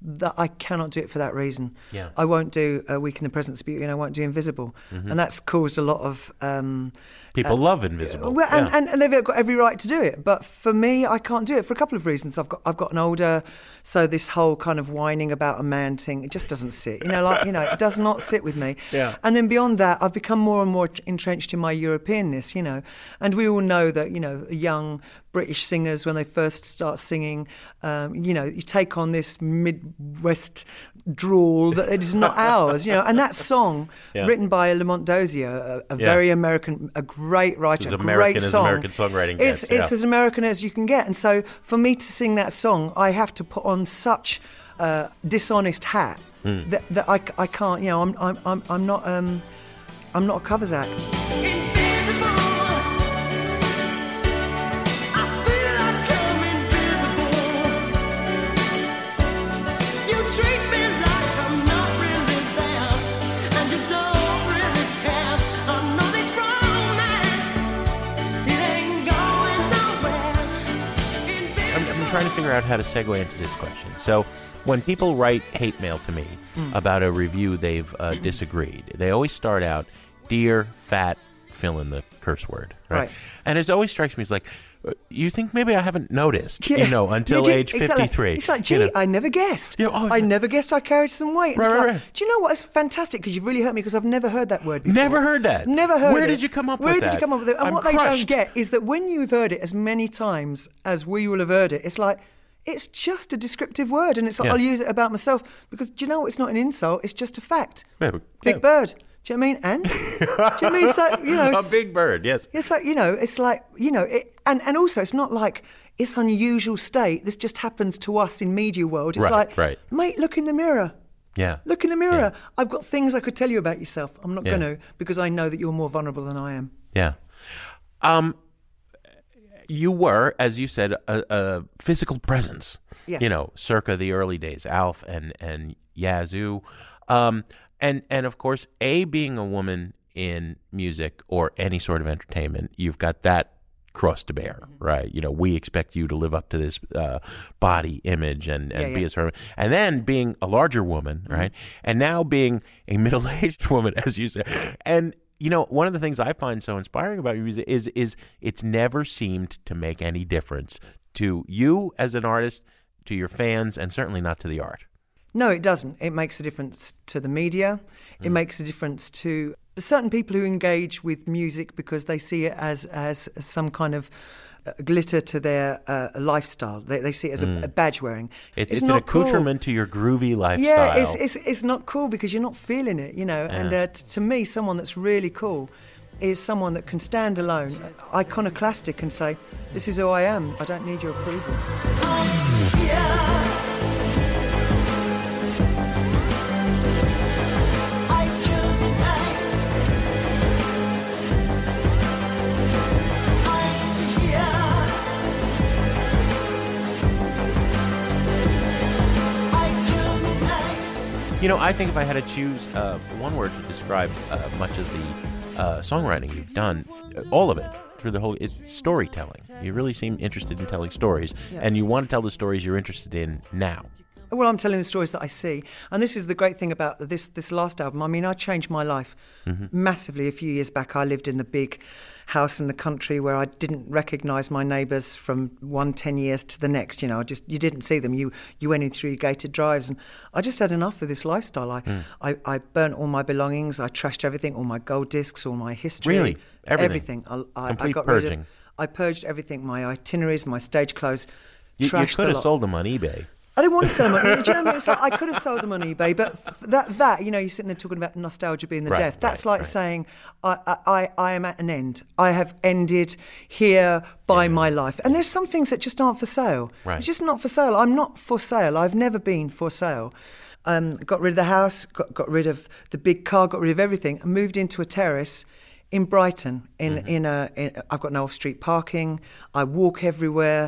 that I cannot do it for that reason. Yeah. I won't do A Week in the Presence of Beauty, and I won't do Invisible. Mhm. And that's caused a lot of... Um, People uh, love Invisible. Well, and, Yeah. and, and they've got every right to do it. But for me, I can't do it for a couple of reasons. I've got I've gotten older, so this whole kind of whining about a man thing, it just doesn't sit. You know, like, you know, it does not sit with me. Yeah. And then beyond that, I've become more and more entrenched in my Europeanness, you know. And we all know that, you know, young British singers, when they first start singing, um, you know, you take on this Midwest drawl that it is not ours, you know. And that song, Yeah. written by Lamont Dozier, a, a Yeah. very American, a great writer, It's as a American great as song. American songwriting It's, gets, it's yeah. as American as you can get. And so for me to sing that song, I have to put on such a dishonest hat Hmm. that, that I, I can't, you know, I'm, I'm, I'm, I'm not, um, I'm not a covers act. I'm, I'm trying to figure out how to segue into this question. So, when people write hate mail to me Mm. about a review they've uh, disagreed, they always start out, "Dear fat," fill in the curse word, right? Right. And it always strikes me as like, uh, you think maybe I haven't noticed, Yeah. you know, until Yeah, age it's like- fifty-three. It's like, you gee, know. I never guessed. Yeah, oh, I never guessed I carried some weight. And Right, it's right, like, right. do you know what? It's fantastic because you've really hurt me because I've never heard that word before. Never heard that. Never heard Where it. did you come up Where with did that? you come up with it? And I'm what they don't crushed. get is that when you've heard it as many times as we will have heard it, it's like, it's just a descriptive word. And it's like, Yeah. I'll use it about myself because, do you know what? It's not an insult. It's just a fact. Yeah, Big yeah. bird. Do you know what I mean? And? Do you know what I mean? So, you know, A big bird, yes. it's like, you know, it's like, you know, it, and, and also it's not like it's unusual state. This just happens to us in media world. It's Right, like, right. mate, look in the mirror. Yeah. Look in the mirror. I've got things I could tell you about yourself. I'm not Yeah. going to because I know that you're more vulnerable than I am. Yeah. Um, you were, as you said, a, a physical presence. Yes. You know, circa the early days, Alf and and Yazoo, um, and and of course, a being a woman in music or any sort of entertainment, you've got that cross to bear, Mm-hmm. right? You know, we expect you to live up to this uh, body image and, and Yeah, be yeah. a sort of, and then being a larger woman, Mm-hmm. right? And now being a middle-aged woman, as you say, and you know, one of the things I find so inspiring about your music is is it's never seemed to make any difference to you as an artist, to your fans, and certainly not to the art. No, it doesn't. It makes a difference to the media. It Mm. makes a difference to certain people who engage with music because they see it as as some kind of uh, glitter to their uh, lifestyle. They, they see it as Mm. a, a badge wearing. It, it's an not cool. accoutrement to your groovy lifestyle. Yeah, it's, it's it's not cool because you're not feeling it, you know. And Yeah. uh, t- to me, someone that's really cool is someone that can stand alone, iconoclastic, and say, "This is who I am. I don't need your approval." You know, I think if I had to choose uh, one word to describe uh, much of the uh, songwriting you've done, uh, all of it, through the whole, it's storytelling. You really seem interested in telling stories, Yeah. and you want to tell the stories you're interested in now. Well, I'm telling the stories that I see, and this is the great thing about this this last album. I mean, I changed my life Mm-hmm. massively. A few years back, I lived in the big house in the country where I didn't recognise my neighbours from one ten years to the next. You know, I just you didn't see them. You you went in through your gated drives, and I just had enough of this lifestyle. I Mm. I, I burnt all my belongings. I trashed everything, all my gold discs, all my history, Really? Everything? I, I, I Complete got rid purging. of. I purged everything. My itineraries, my stage clothes. You, you trashed could the have lot. sold them on eBay. I didn't want to sell them. On, do you know what I mean? It's like, I could have sold them on eBay, but f- that that you know, you're sitting there talking about nostalgia being the Right, death. That's right, like right. saying I, I I I am at an end. I have ended here by my life. And there's some things that just aren't for sale. Right. It's just not for sale. I'm not for sale. I've never been for sale. Um, got rid of the house. Got got rid of the big car. Got rid of everything. And moved into a terrace in Brighton. In Mm-hmm. in a in, I've got no off-street parking. I walk everywhere.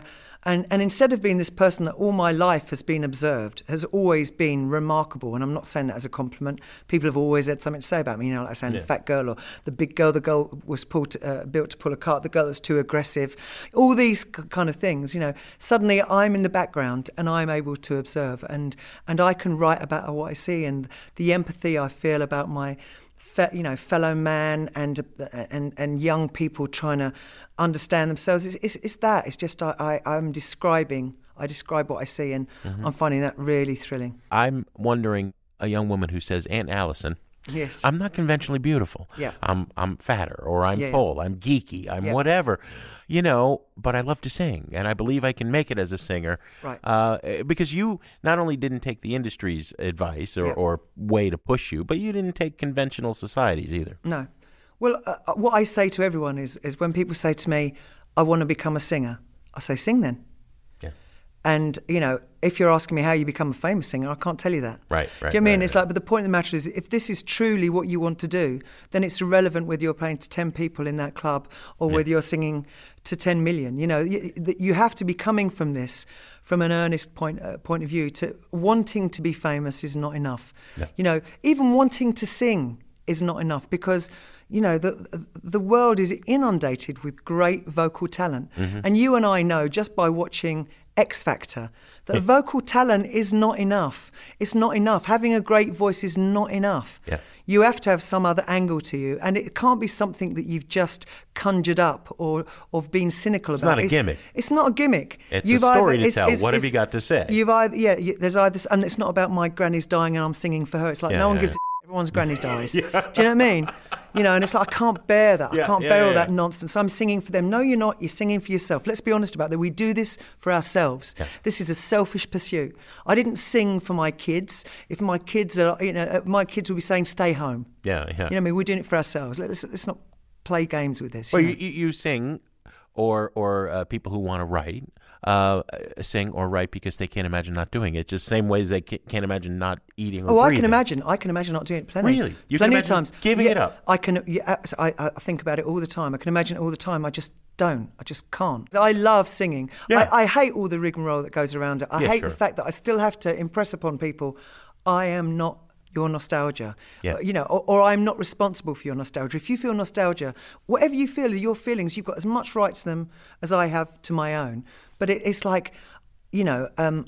And and instead of being this person that all my life has been observed, has always been remarkable, and I'm not saying that as a compliment. People have always had something to say about me, you know, like saying Yeah. the fat girl or the big girl, the girl was pulled to, uh, built to pull a cart, the girl that's too aggressive, all these k- kind of things, you know. Suddenly I'm in the background and I'm able to observe, and, and I can write about what I see, and the empathy I feel about my Fe, you know, fellow man and and and young people trying to understand themselves. It's, it's, it's that. It's just I, I I'm describing. I describe what I see, and Mhm. I'm finding that really thrilling. I'm wondering, a young woman who says, Aunt Allison, Yes. I'm not conventionally beautiful. Yeah. I'm I'm fatter, or I'm Yeah, yeah. tall, I'm geeky, I'm Yeah. whatever. You know, but I love to sing, and I believe I can make it as a singer. Right. Uh, because you not only didn't take the industry's advice or, Yeah. or way to push you, but you didn't take conventional societies either. No. Well, uh, uh, what I say to everyone is is when people say to me, "I want to become a singer," I say, "Sing then." Yeah. And, you know, if you're asking me how you become a famous singer, I can't tell you that. Right, right. Do you know what I mean? right, It's like, but the point of the matter is, if this is truly what you want to do, then it's irrelevant whether you're playing to ten people in that club or Yeah. whether you're singing to ten million. You know, you, you have to be coming from this, from an earnest point uh, point of view. To wanting to be famous is not enough. Yeah. You know, even wanting to sing is not enough, because, you know, the the world is inundated with great vocal talent. Mhm. And you and I know, just by watching X Factor, that vocal talent is not enough. It's not enough. Having a great voice is not enough. Yeah. You have to have some other angle to you, and it can't be something that you've just conjured up or or been cynical It's about. not a gimmick. It's not a gimmick. It's a story to tell. What have you got to say? You've either, yeah, you, there's either, and it's not about my granny's dying and I'm singing for her. It's like Yeah, no one yeah, gives yeah. a everyone's granny dies. Do you know what I mean? You know, and it's like, I can't bear that. Yeah, I can't yeah, bear yeah, all yeah. that nonsense. I'm singing for them. No, you're not. You're singing for yourself. Let's be honest about that. We do this for ourselves. Yeah. This is a selfish pursuit. I didn't sing for my kids. If my kids are, you know, my kids will be saying, stay home. Yeah, yeah. You know what I mean? We're doing it for ourselves. Let's, let's not play games with this. Well, you you, know? you, you sing, or or uh, people who want to write uh, sing or write because they can't imagine not doing it. Just same ways they ca- can't imagine not eating or Oh, I breathing. can imagine. I can imagine not doing it plenty. Really? You can plenty of imagine times. giving Yeah, it up? I can. Yeah, abs- I, I think about it all the time. I can imagine it all the time. I just don't. I just can't. I love singing. Yeah. I, I hate all the rigmarole that goes around it. I Yeah, hate sure. the fact that I still have to impress upon people, I am not your nostalgia. Yeah. Uh, You know, or, or I'm not responsible for your nostalgia. If you feel nostalgia, whatever you feel are your feelings, you've got as much right to them as I have to my own. But it, it's like, you know, um,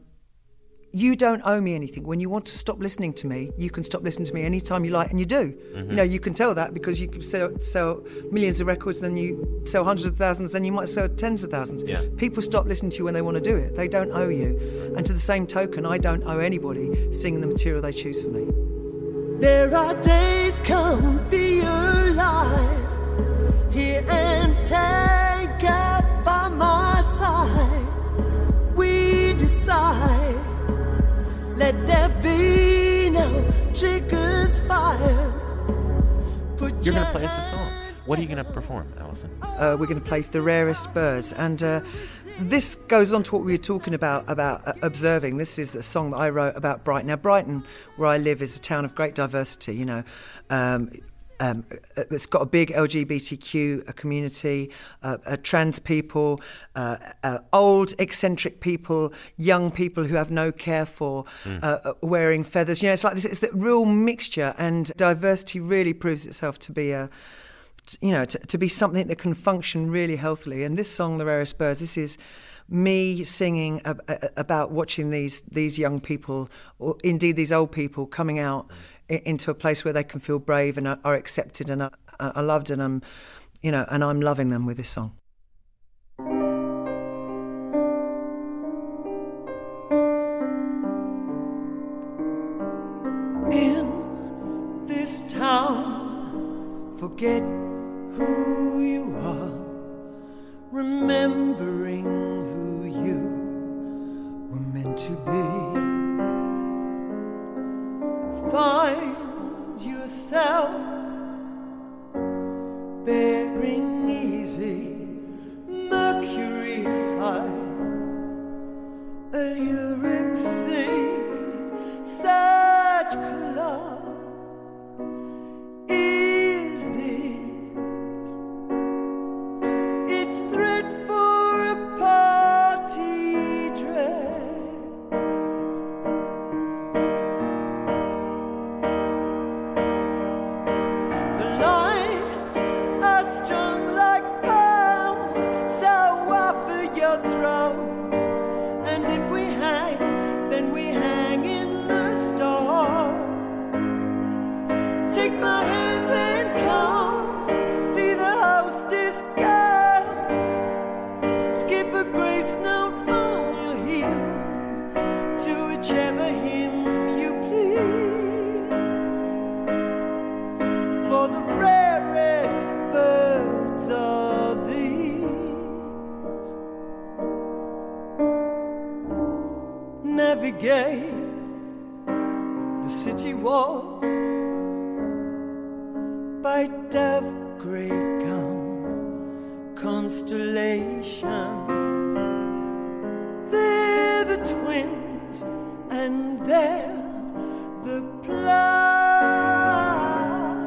you don't owe me anything. When you want to stop listening to me, you can stop listening to me anytime you like, and you do. Mm-hmm. You know, you can tell that because you can sell, sell millions of records, then you sell hundreds of thousands, then you might sell tens of thousands. Yeah. People stop listening to you when they want to do it. They don't owe you. And to the same token, I don't owe anybody singing the material they choose for me. There are days come be alive here and take up by my side. We decide, let there be no triggers fired. Put You're your going to play us a song. hands What are you going to perform, Alison? Uh, we're going to play The Rarest Birds. And uh, this goes on to what we were talking about, about uh, observing. This is the song that I wrote about Brighton. Now, Brighton, where I live, is a town of great diversity, you know. Um, um, it's got a big L G B T Q community, uh, uh, trans people, uh, uh, old eccentric people, young people who have no care for, Mm. uh, uh, wearing feathers. You know, it's like this. It's the real mixture, and diversity really proves itself to be a you know, to, to be something that can function really healthily. And this song, The Rarest Birds, this is me singing ab- about watching these these young people, or indeed these old people, coming out i- into a place where they can feel brave and are, are accepted and are, are loved, and I'm, you know, and I'm loving them with this song. in this town, forget who you are, remembering who you were meant to be. Find yourself bearing easy, Mercury side, a lyric sea, such love is this. It's thread for a party the city walk by dove grey gum constellations. They're the twins, and they're the plough.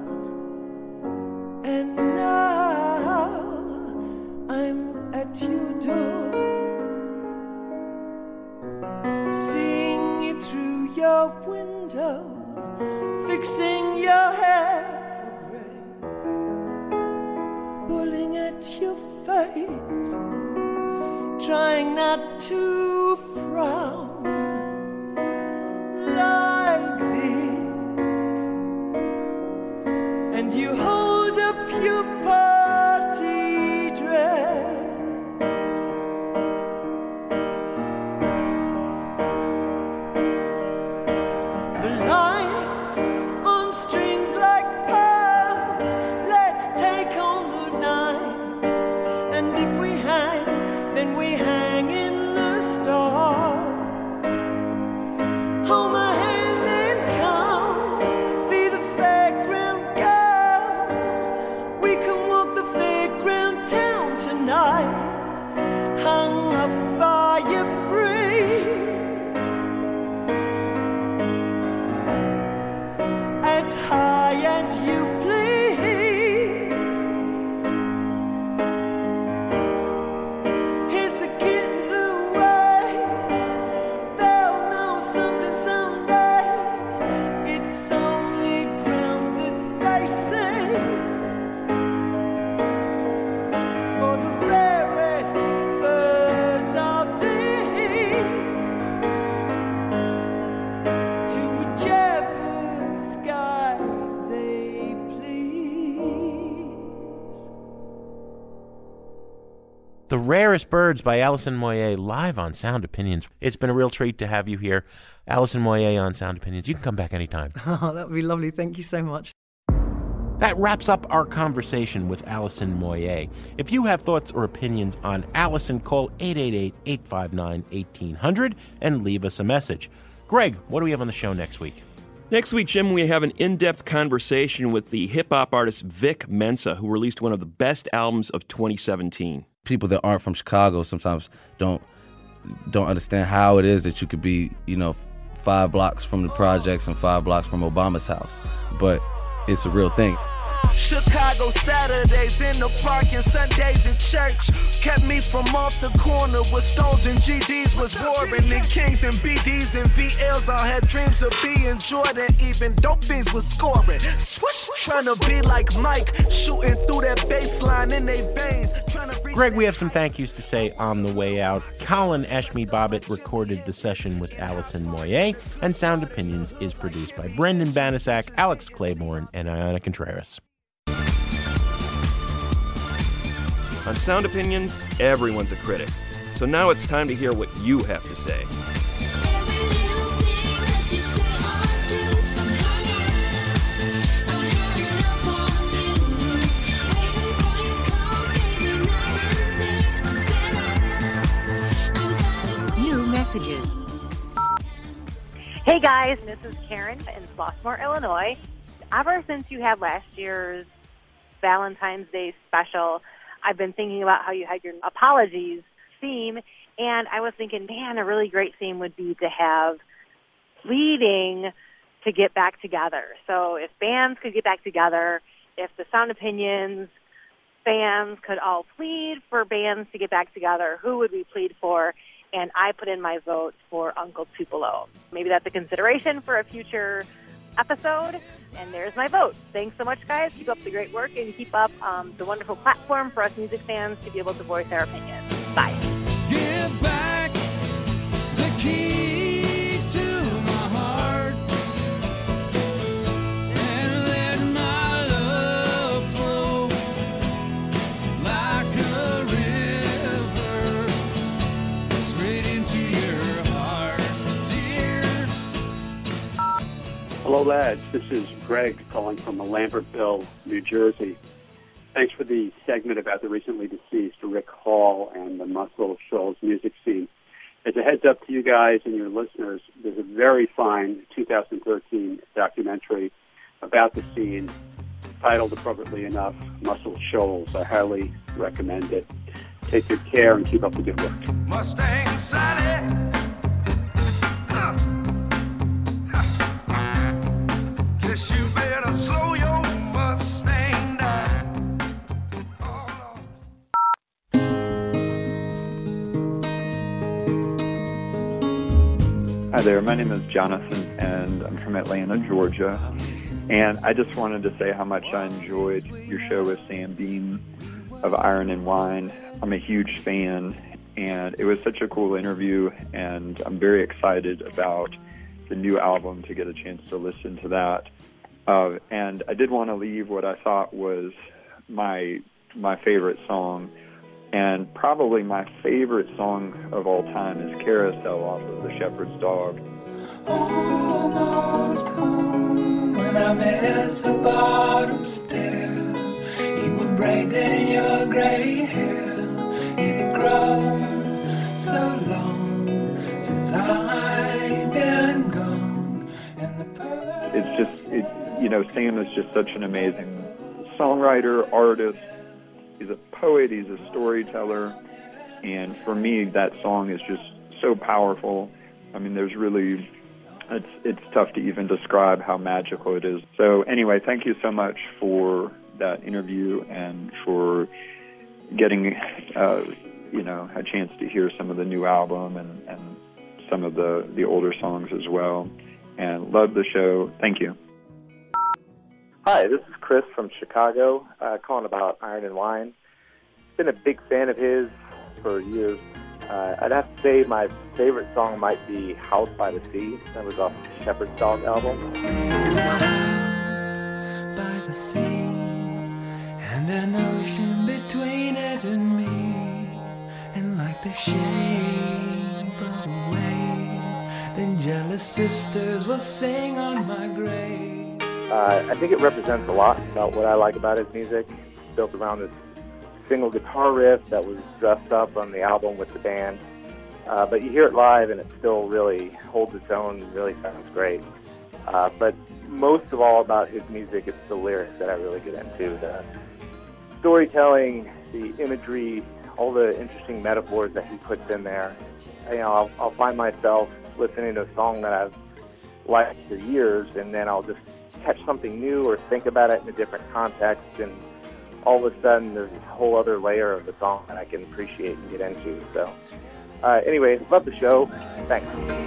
And now I'm at your door, seeing you through your window, fixing your hair for grey, pulling at your face, trying not to frown like this. And you hold up your party dress. The lines on strings like pearls. Let's take on the night. And if we hang, then we hang in the stars. Hold my hand and come, be the fairground girl. We can walk the fairground town tonight, hung up by your breeze, as high as you please. Here's the kittens away, they'll know something someday. It's only ground that they say, for the rarest birds are these, to whichever sky they please. The Rarest Birds by Alison Moyet, live on Sound Opinions. It's been a real treat to have you here. Alison Moyet on Sound Opinions. You can come back anytime. Oh, that would be lovely. Thank you so much. That wraps up our conversation with Alison Moyet. If you have thoughts or opinions on Alison, call eight eight eight, eight five nine, one eight hundred and leave us a message. Greg, what do we have on the show next week? Next week, Jim, we have an in-depth conversation with the hip-hop artist Vic Mensa, who released one of the best albums of twenty seventeen. People that aren't from Chicago sometimes don't don't understand how it is that you could be, you know, five blocks from the projects and five blocks from Obama's house. But it's a real thing. Chicago Saturdays in the park and Sundays in church kept me from off the corner where Stones and G Ds was warring, and Kings and B Ds and V Ls all had dreams of being Jordan. Even dope fiends was scoring, swoosh, trying to be like Mike, shooting through that baseline in their veins. Trying to Greg, we have some thank yous to say on the way out. Colin Ashme Bobbitt recorded the session with Alison Moyet, and Sound Opinions is produced by Brendan Banasak, Alex Claiborne, and Ayana Contreras. On Sound Opinions, everyone's a critic. So now it's time to hear what you have to say. New messages. Hey guys, this is Karen in Flossmoor, Illinois. Ever since you had last year's Valentine's Day special, I've been thinking about how you had your apologies theme, and I was thinking, man, a really great theme would be to have pleading to get back together. So if bands could get back together, if the Sound Opinions fans could all plead for bands to get back together, who would we plead for? And I put in my vote for Uncle Tupelo. Maybe that's a consideration for a future episode, and there's my vote. Thanks so much, guys. Keep up the great work and keep up um, the wonderful platform for us music fans to be able to voice our opinions. Bye. Give back the key to my heart and let my love flow like a river straight into your heart, dear. Hello, lads. This is Greg calling from Lambertville, New Jersey. Thanks for the segment about the recently deceased Rick Hall and the Muscle Shoals music scene. As a heads up to you guys and your listeners, there's a very fine two thousand thirteen documentary about the scene titled, appropriately enough, Muscle Shoals. I highly recommend it. Take good care and keep up the good work. Mustang Sally. Uh. Guess you better slow your Mustang down. Hi there, my name is Jonathan, and I'm from Atlanta, Georgia. And I just wanted to say how much I enjoyed your show with Sam Beam of Iron and Wine. I'm a huge fan, and it was such a cool interview, and I'm very excited about the new album to get a chance to listen to that. Uh, and I did want to leave what I thought was my my favorite song, and probably my favorite song of all time is Carousel off of The Shepherd's Dog. Almost home when I miss the bottom stair. You were braiding your gray hair. It had grown so long since I'd been gone. And the It's just, it, you know, Sam is just such an amazing songwriter, artist. He's a poet, he's a storyteller. And for me, that song is just so powerful. I mean, there's really... It's it's tough to even describe how magical it is. So anyway, thank you so much for that interview and for getting, uh, you know, a chance to hear some of the new album and, and some of the, the older songs as well. And love the show. Thank you. Hi, this is Chris from Chicago, uh, calling about Iron and Wine. Been a big fan of his for years. Uh, I'd have to say my favorite song might be House by the Sea. That was off the Shepherd's Dog album. There's a house by the sea, and an ocean between it and me, and like the shape of a wave, then jealous sisters will sing on my grave. Uh, I think it represents a lot about what I like about his music. It's built around this single guitar riff that was dressed up on the album with the band. Uh, but you hear it live and it still really holds its own, really sounds great. Uh, but most of all about his music, it's the lyrics that I really get into. The storytelling, the imagery, all the interesting metaphors that he puts in there. You know, I'll, I'll find myself listening to a song that I've liked for years, and then I'll just catch something new or think about it in a different context, and all of a sudden there's this whole other layer of the song that I can appreciate and get into. So uh, anyway, love the show. Thanks.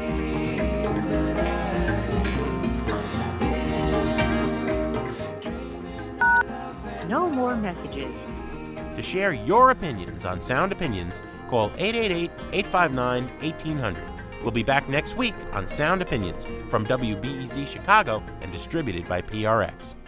No more messages. To share your opinions on Sound Opinions, call eight eight eight, eight five nine, one eight zero zero. We'll be back next week on Sound Opinions from W B E Z Chicago and distributed by P R X.